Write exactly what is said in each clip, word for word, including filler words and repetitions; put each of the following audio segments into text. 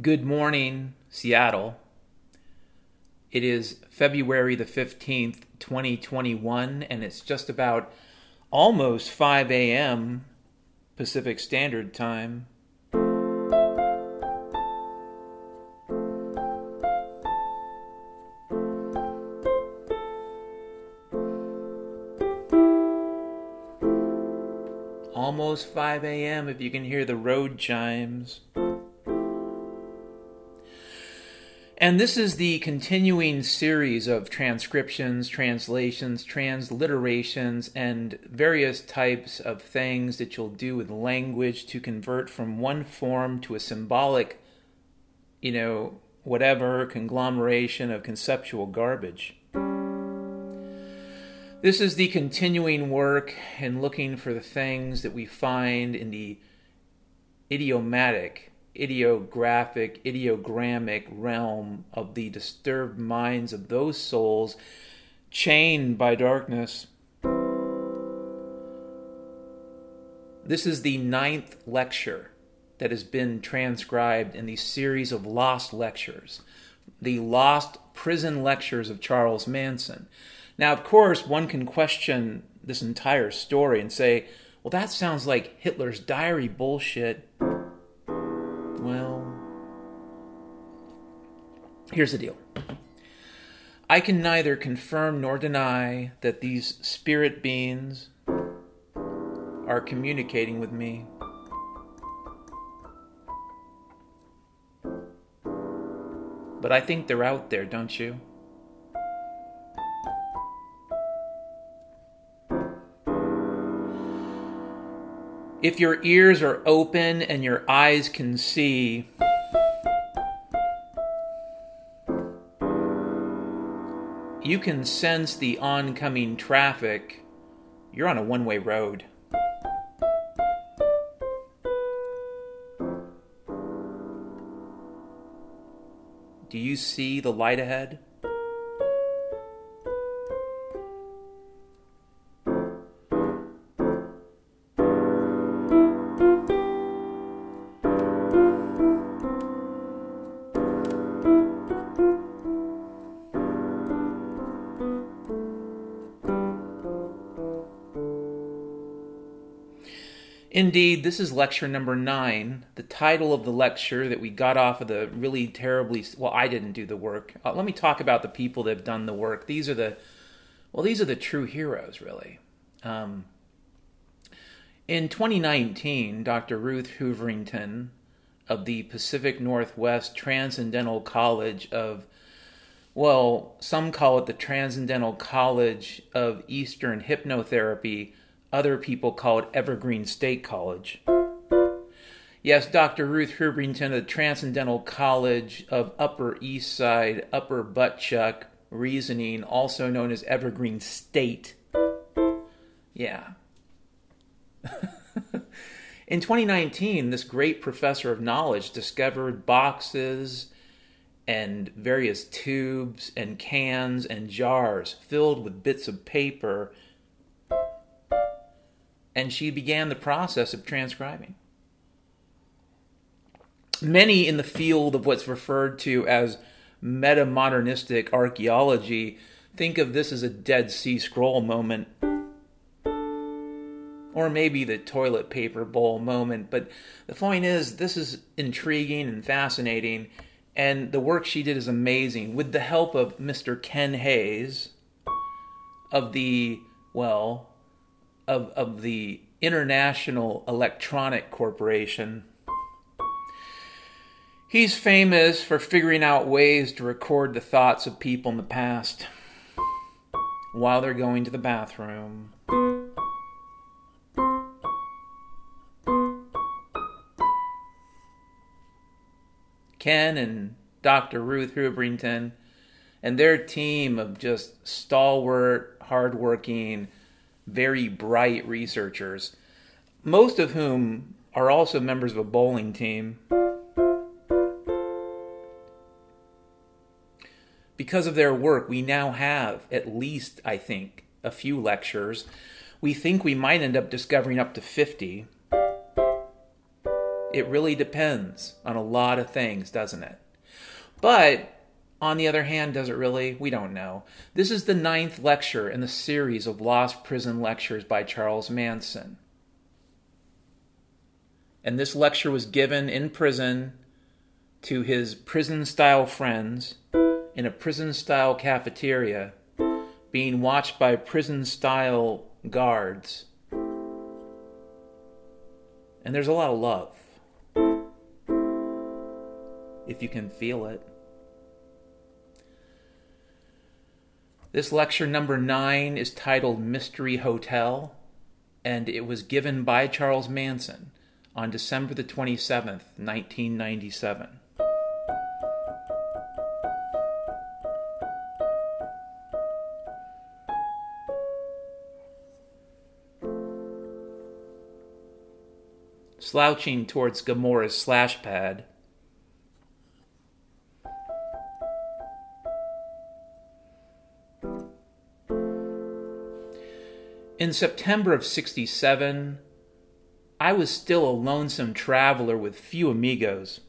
Good morning, Seattle. It is February the fifteenth, twenty twenty-one, and it's just about almost five a.m. Pacific Standard Time. Almost five a.m. if you can hear the road chimes. And this is the continuing series of transcriptions, translations, transliterations, and various types of things that you'll do with language to convert from one form to a symbolic, you know, whatever conglomeration of conceptual garbage. This is the continuing work in looking for the things that we find in the idiomatic, ideographic, ideogrammic realm of the disturbed minds of those souls chained by darkness. This is the ninth lecture that has been transcribed in the series of lost lectures, the lost prison lectures of Charles Manson. Now, of course, one can question this entire story and say, well, that sounds like Hitler's diary bullshit. Well, here's the deal. I can neither confirm nor deny that these spirit beings are communicating with me. But I think they're out there, don't you? If your ears are open and your eyes can see, you can sense the oncoming traffic. You're on a one-way road. Do you see the light ahead? Indeed, this is lecture number nine, the title of the lecture that we got off of the really terribly, well, I didn't do the work. Uh, let me talk about the people that have done the work. These are the, well, these are the true heroes, really. Um, in twenty nineteen, Doctor Ruth Hooverington of the Pacific Northwest Transcendental College of, well, some call it the Transcendental College of Eastern Hypnotherapy. Other people call it Evergreen State College. Yes, Doctor Ruth Hooverington of the Transcendental College of Upper East Side, Upper Buttchuck Reasoning, also known as Evergreen State. Yeah. In twenty nineteen, this great professor of knowledge discovered boxes and various tubes and cans and jars filled with bits of paper, and she began the process of transcribing. Many in the field of what's referred to as metamodernistic archaeology think of this as a Dead Sea Scroll moment, or maybe the toilet paper bowl moment. But the point is, this is intriguing and fascinating, and the work she did is amazing. With the help of Mister Ken Hayes of the, well, Of, of the International Electronic Corporation. He's famous for figuring out ways to record the thoughts of people in the past while they're going to the bathroom. Ken and Doctor Ruth Hooverington and their team of just stalwart, hardworking, very bright researchers, most of whom are also members of a bowling team. Because of their work, we now have at least, I think, a few lectures. We think we might end up discovering up to fifty. It really depends on a lot of things, doesn't it? But on the other hand, does it really? We don't know. This is the ninth lecture in the series of Lost Prison Lectures by Charles Manson. And this lecture was given in prison to his prison-style friends in a prison-style cafeteria, being watched by prison-style guards. And there's a lot of love, if you can feel it. This lecture number nine is titled Mystery Hotel, and it was given by Charles Manson on December the twenty-seventh, nineteen ninety-seven. Slouching towards Gamora's slash pad, in September of sixty-seven, I was still a lonesome traveler with few amigos.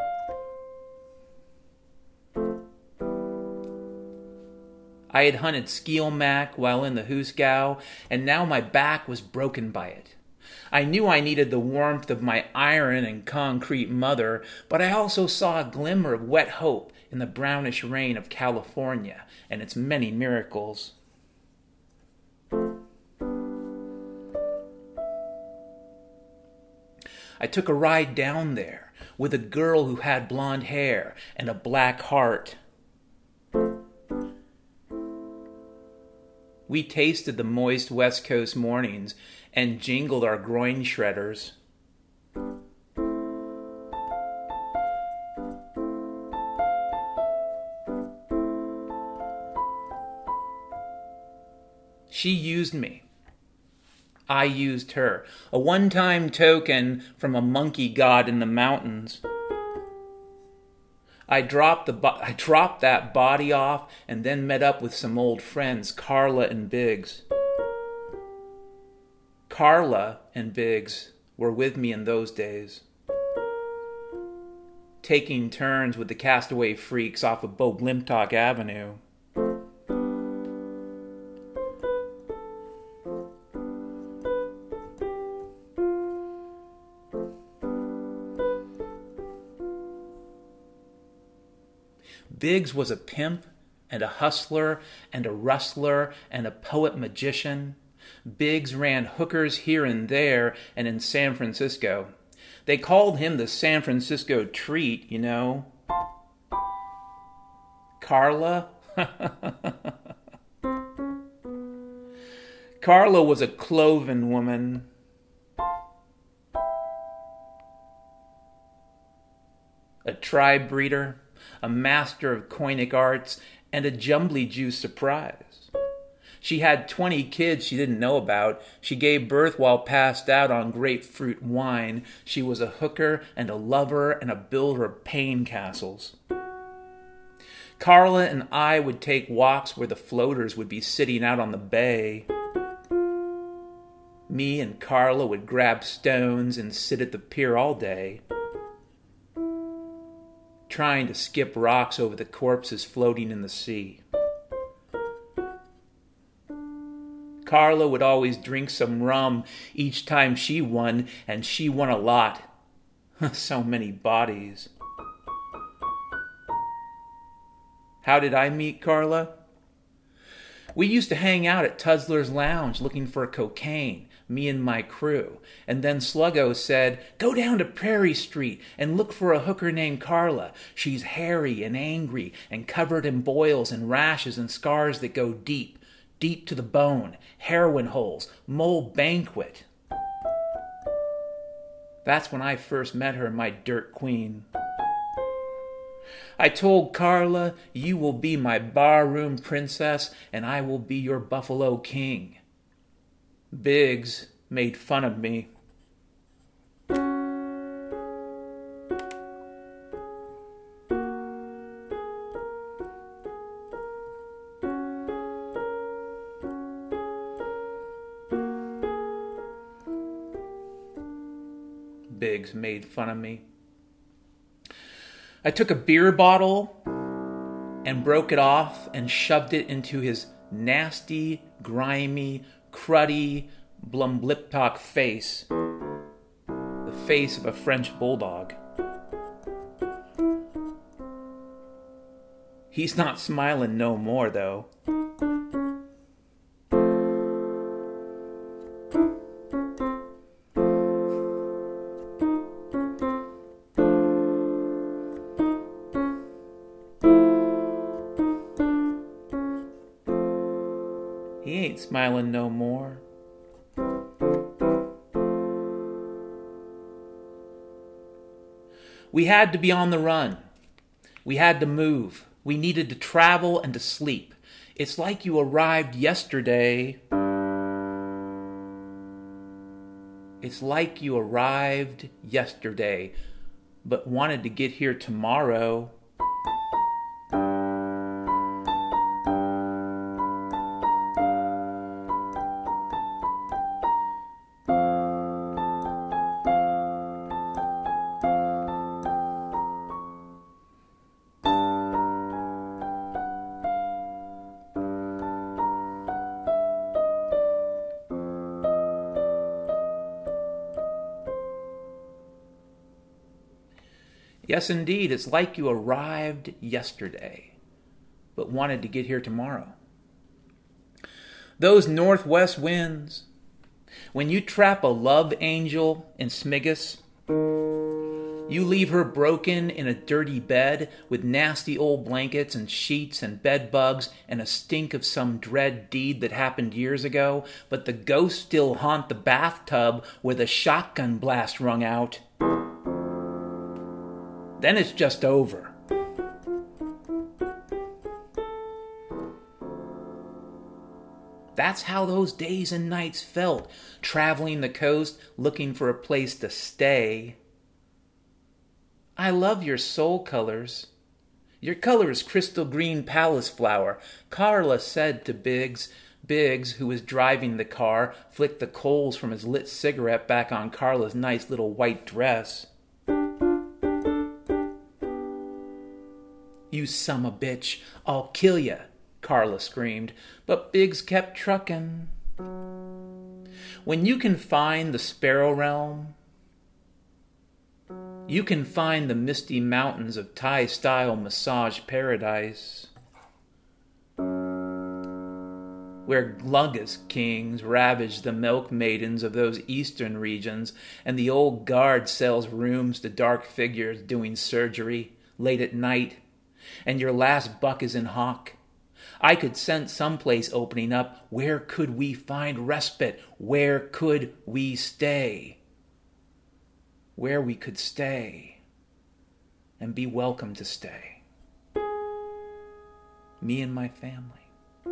I had hunted skeelmack while in the Hoosgow, and now my back was broken by it. I knew I needed the warmth of my iron and concrete mother, but I also saw a glimmer of wet hope in the brownish rain of California and its many miracles. I took a ride down there with a girl who had blonde hair and a black heart. We tasted the moist West Coast mornings and jingled our groin shredders. She used me. I used her, a one-time token from a monkey god in the mountains. I dropped the bo- I dropped that body off and then met up with some old friends, Carla and Biggs. Carla and Biggs were with me in those days, taking turns with the castaway freaks off of Bo Blimtock Avenue. Biggs was a pimp and a hustler and a rustler and a poet-magician. Biggs ran hookers here and there and in San Francisco. They called him the San Francisco Treat, you know. Carla? Carla was a cloven woman. A tribe breeder, a master of coinic arts, and a jumbly Jew surprise. She had twenty kids she didn't know about. She gave birth while passed out on grapefruit wine. She was a hooker and a lover and a builder of pain castles. Carla and I would take walks where the floaters would be sitting out on the bay. Me and Carla would grab stones and sit at the pier all day, trying to skip rocks over the corpses floating in the sea. Carla would always drink some rum each time she won, and she won a lot. So many bodies. How did I meet Carla? We used to hang out at Tuzzler's Lounge looking for cocaine, me and my crew. And then Sluggo said, "Go down to Prairie Street and look for a hooker named Carla. She's hairy and angry and covered in boils and rashes and scars that go deep, deep to the bone, heroin holes, mole banquet." That's when I first met her, my dirt queen. I told Carla, "You will be my barroom princess, and I will be your Buffalo King." Biggs made fun of me. Biggs. Biggs made fun of me. I took a beer bottle and broke it off and shoved it into his nasty, grimy, cruddy, blumbliptok face. The face of a French bulldog. He's not smiling no more, though. He ain't smiling no more. We had to be on the run. We had to move. We needed to travel and to sleep. It's like you arrived yesterday. It's like you arrived yesterday, but wanted to get here tomorrow. Yes, indeed, it's like you arrived yesterday, but wanted to get here tomorrow. Those northwest winds, when you trap a love angel in Smigus, you leave her broken in a dirty bed with nasty old blankets and sheets and bed bugs and a stink of some dread deed that happened years ago, but the ghosts still haunt the bathtub where the shotgun blast rung out. Then it's just over. That's how those days and nights felt, traveling the coast looking for a place to stay. I love your soul colors. Your color is crystal green palace flower, Carla said to Biggs. Biggs, who was driving the car, flicked the coals from his lit cigarette back on Carla's nice little white dress. You summa bitch, I'll kill ya, Carla screamed, but Biggs kept truckin'. When you can find the Sparrow Realm, you can find the misty mountains of Thai-style massage paradise, where Gluggus kings ravage the milk maidens of those eastern regions, and the old guard sells rooms to dark figures doing surgery late at night, and your last buck is in hock. I could sense someplace opening up. Where could we find respite? Where could we stay? Where we could stay and be welcome to stay. Me and my family.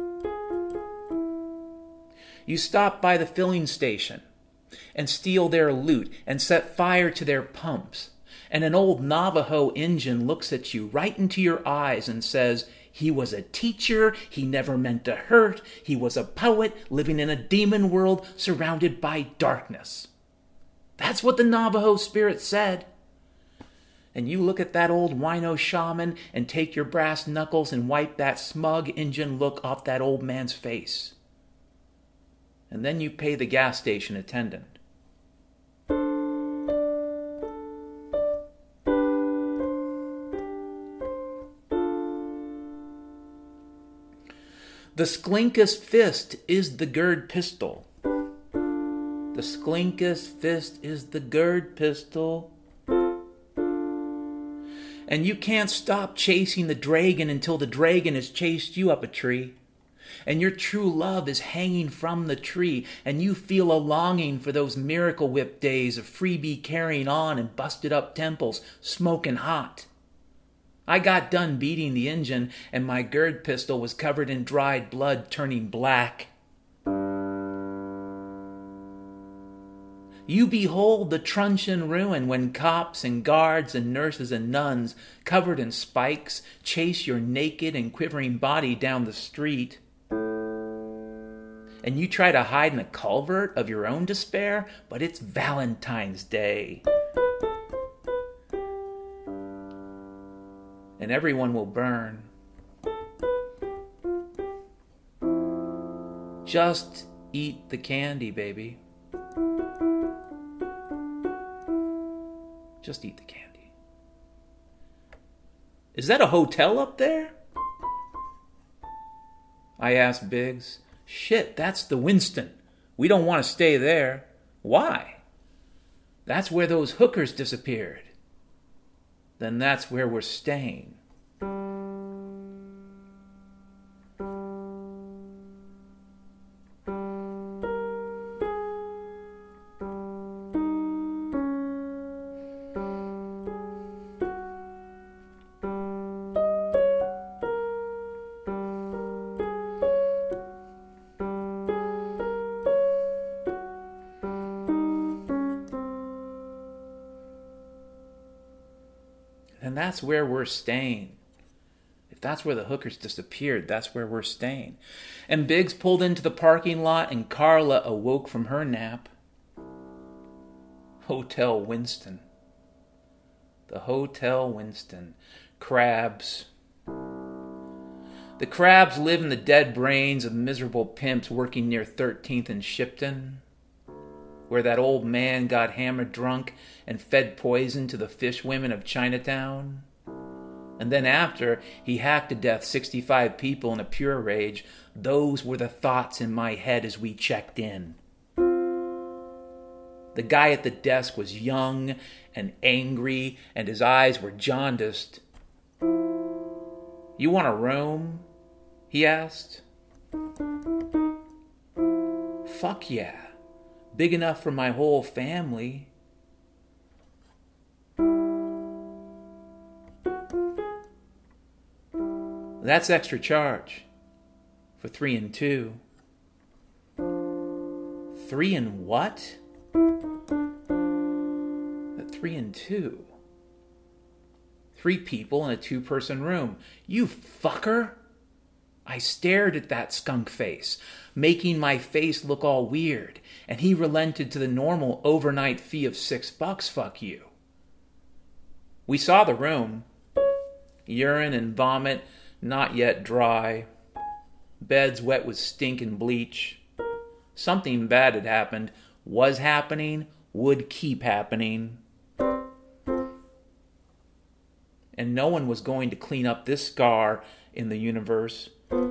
You stop by the filling station and steal their loot and set fire to their pumps. And an old Navajo Injun looks at you right into your eyes and says, he was a teacher, he never meant to hurt, he was a poet living in a demon world surrounded by darkness. That's what the Navajo spirit said. And you look at that old wino shaman and take your brass knuckles and wipe that smug Injun look off that old man's face. And then you pay the gas station attendant. The Sklinkus fist is the Gerd pistol. The Sklinkus fist is the Gerd pistol. And you can't stop chasing the dragon until the dragon has chased you up a tree. And your true love is hanging from the tree, and you feel a longing for those Miracle Whip days of freebie carrying on and busted up temples, smoking hot. I got done beating the Injun, and my Gerd pistol was covered in dried blood turning black. You behold the truncheon ruin when cops and guards and nurses and nuns, covered in spikes, chase your naked and quivering body down the street. And you try to hide in a culvert of your own despair, but it's Valentine's Day. and everyone will burn. Just eat the candy, baby. Just eat the candy. Is that a hotel up there? I asked Biggs. Shit, that's the Winston. We don't want to stay there. Why? That's where those hookers disappeared. Then that's where we're staying. And that's where we're staying. If that's where the hookers disappeared, that's where we're staying. And Biggs pulled into the parking lot and Carla awoke from her nap. Hotel Winston. The Hotel Winston. Crabs. The crabs live in the dead brains of miserable pimps working near thirteenth and Shipton, where that old man got hammered drunk and fed poison to the fish women of Chinatown. And then after, he hacked to death sixty-five people in a pure rage. Those were the thoughts in my head as we checked in. The guy at the desk was young and angry, and his eyes were jaundiced. You want a room? He asked. Fuck yeah. Big enough for my whole family. That's extra charge for three and two. Three and what? At three and two. Three people in a two-person room. You fucker! I stared at that skunk face, making my face look all weird, and he relented to the normal overnight fee of six bucks, fuck you. We saw the room. Urine and vomit, not yet dry. Beds wet with stink and bleach. Something bad had happened, was happening, would keep happening. And no one was going to clean up this scar in the universe.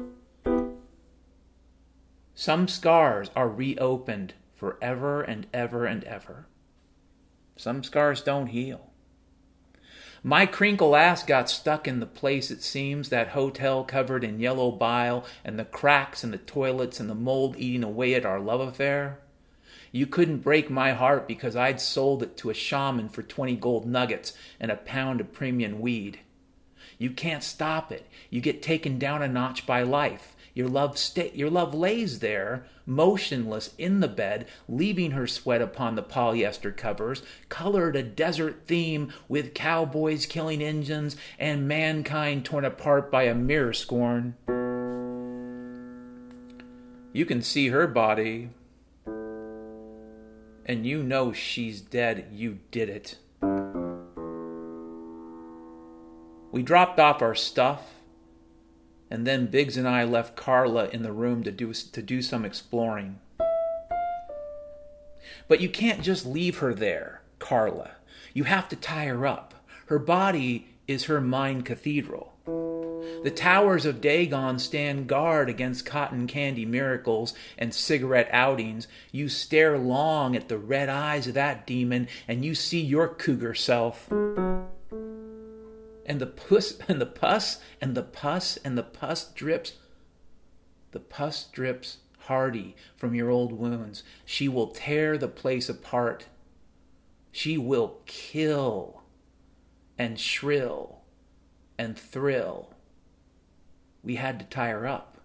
Some scars are reopened forever and ever and ever. Some scars don't heal. My crinkle ass got stuck in the place, it seems, that hotel covered in yellow bile and the cracks in the toilets and the mold eating away at our love affair. You couldn't break my heart because I'd sold it to a shaman for twenty gold nuggets and a pound of premium weed. You can't stop it. You get taken down a notch by life. Your love sta- your love lays there, motionless in the bed, leaving her sweat upon the polyester covers, colored a desert theme with cowboys killing engines and mankind torn apart by a mirror scorn. You can see her body, and you know she's dead. You did it. We dropped off our stuff, and then Biggs and I left Carla in the room to do to do some exploring. But you can't just leave her there, Carla. You have to tie her up. Her body is her mind cathedral. The towers of Dagon stand guard against cotton candy miracles and cigarette outings. You stare long at the red eyes of that demon, and you see your cougar self. And the puss and the pus and the pus and the pus drips. The pus drips hardy from your old wounds. She will tear the place apart. She will kill and shrill and thrill. We had to tie her up.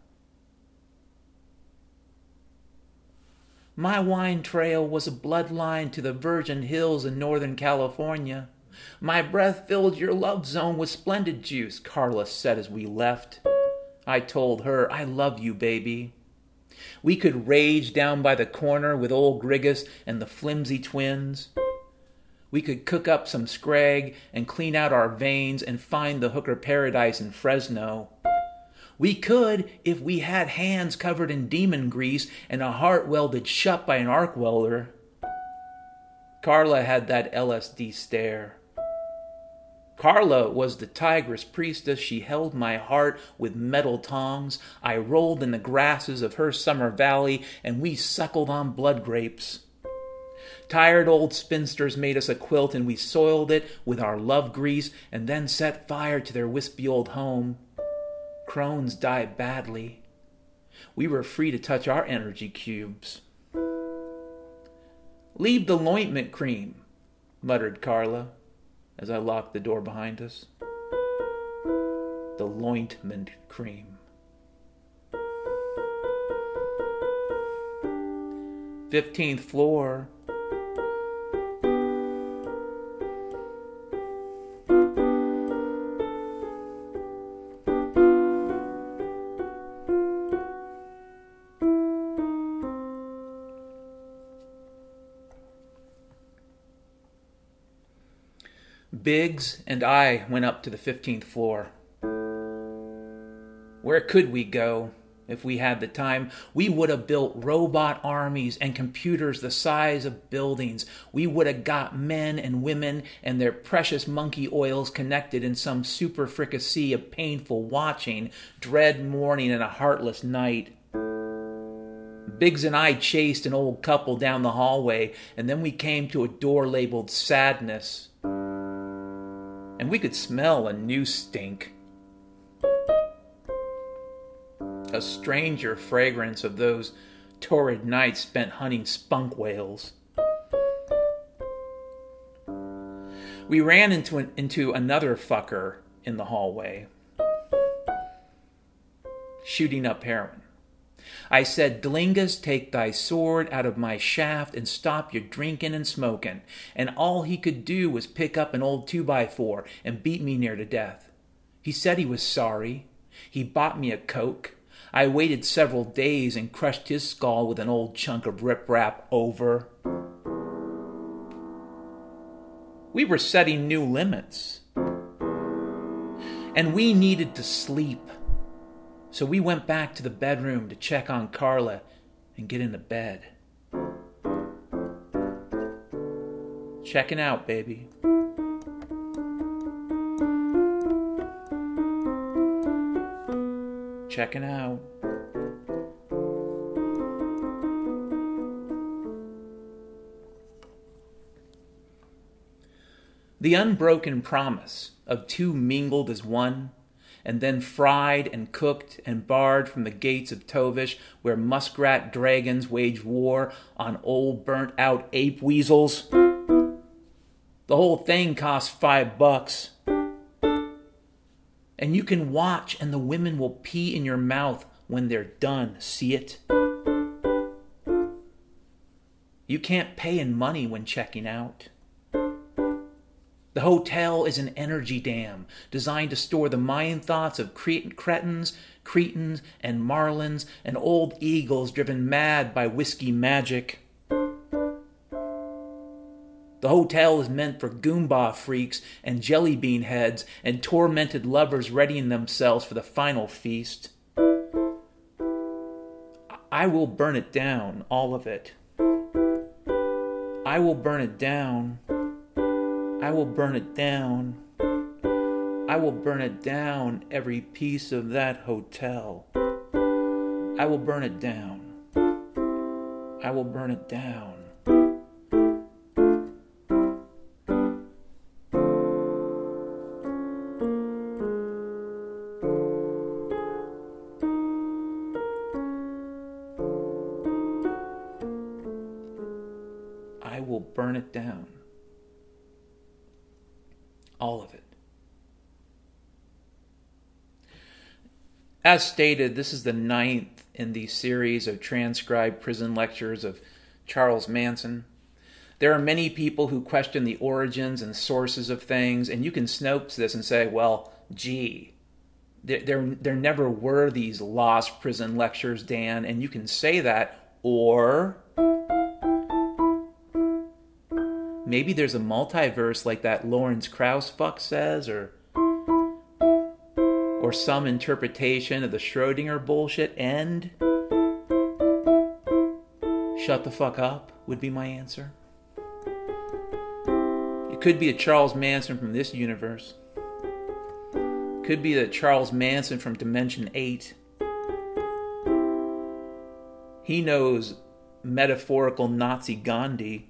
My wine trail was a bloodline to the Virgin Hills in Northern California. My breath filled your love zone with splendid juice, Carla said as we left. I told her, I love you, baby. We could rage down by the corner with old Grigas and the flimsy twins. We could cook up some scrag and clean out our veins and find the hooker paradise in Fresno. We could if we had hands covered in demon grease and a heart welded shut by an arc welder. Carla had that L S D stare. Carla was the tigress priestess. She held my heart with metal tongs. I rolled in the grasses of her summer valley, and we suckled on blood grapes. Tired old spinsters made us a quilt, and we soiled it with our love grease and then set fire to their wispy old home. Crones died badly. We were free to touch our energy cubes. "Leave the lointment cream," muttered Carla as I locked the door behind us. The lointment cream. Fifteenth floor. Biggs and I went up to the fifteenth floor. Where could we go if we had the time? We would have built robot armies and computers the size of buildings. We would have got men and women and their precious monkey oils connected in some super fricassee of painful watching, dread morning and a heartless night. Biggs and I chased an old couple down the hallway, and then we came to a door labeled sadness. And we could smell a new stink. A stranger fragrance of those torrid nights spent hunting spunk whales. We ran into an, into another fucker in the hallway, shooting up heroin. I said, "Dlingus, take thy sword out of my shaft and stop your drinking and smoking." And all he could do was pick up an old two by four and beat me near to death. He said he was sorry. He bought me a Coke. I waited several days and crushed his skull with an old chunk of riprap over. We were setting new limits. And we needed to sleep. So we went back to the bedroom to check on Carla and get into bed. Checking out, baby. Checking out. The unbroken promise of two mingled as one, and then fried and cooked and barred from the gates of Tovish, where muskrat dragons wage war on old burnt-out ape weasels. The whole thing costs five bucks. And you can watch, and the women will pee in your mouth when they're done. See it? You can't pay in money when checking out. The hotel is an energy dam designed to store the mind thoughts of cretins, cretins, and marlins, and old eagles driven mad by whiskey magic. The hotel is meant for Goomba freaks and jelly bean heads and tormented lovers readying themselves for the final feast. I will burn it down, all of it. I will burn it down. I will burn it down. I will burn it down, every piece of that hotel. I will burn it down. I will burn it down. I will burn it down. All of it. As stated, this is the ninth in the series of transcribed prison lectures of Charles Manson. There are many people who question the origins and sources of things, and you can Snopes this and say, well, gee, there, there, there never were these lost prison lectures, Dan, and you can say that, or Maybe there's a multiverse like that Lawrence Krauss fuck says, or or some interpretation of the Schrodinger bullshit, and shut the fuck up would be my answer. It could be a Charles Manson from this universe. Could be the Charles Manson from Dimension eight. He knows metaphorical Nazi Gandhi.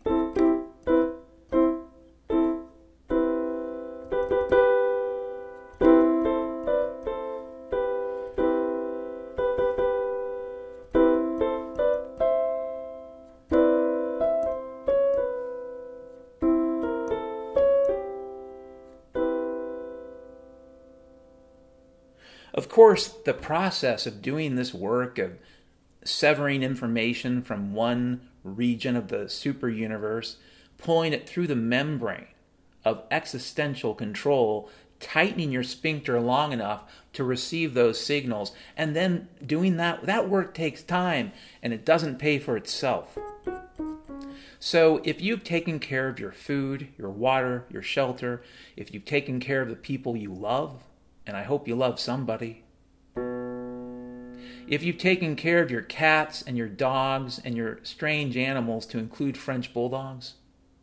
Of course, the process of doing this work, of severing information from one region of the super universe, pulling it through the membrane of existential control, tightening your sphincter long enough to receive those signals, and then doing that, that work takes time, and it doesn't pay for itself. So if you've taken care of your food, your water, your shelter, if you've taken care of the people you love, and I hope you love somebody, if you've taken care of your cats and your dogs and your strange animals, to include French bulldogs,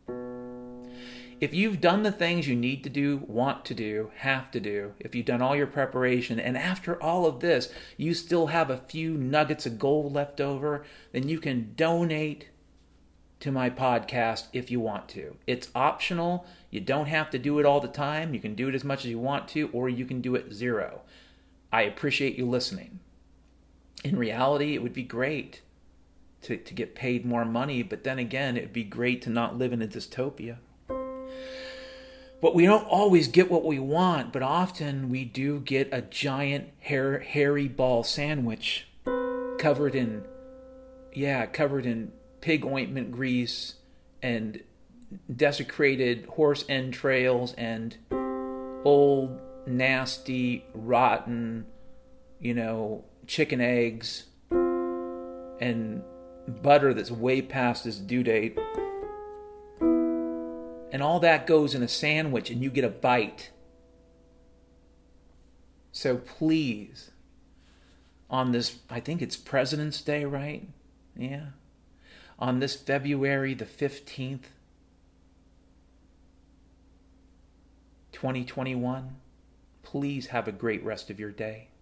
if you've done the things you need to do, want to do, have to do, if you've done all your preparation, and after all of this, you still have a few nuggets of gold left over, then you can donate to my podcast if you want to. It's optional. You don't have to do it all the time. You can do it as much as you want to, or you can do it zero. I appreciate you listening. In reality, it would be great to, to get paid more money, but then again, it would be great to not live in a dystopia. But we don't always get what we want, but often we do get a giant hair, hairy ball sandwich covered in, yeah, covered in pig ointment grease and desecrated horse entrails and old, nasty, rotten, you know, chicken eggs and butter that's way past its due date. And all that goes in a sandwich and you get a bite. So please, on this, I think it's President's Day, right? Yeah. On this February the fifteenth, twenty twenty-one, please have a great rest of your day.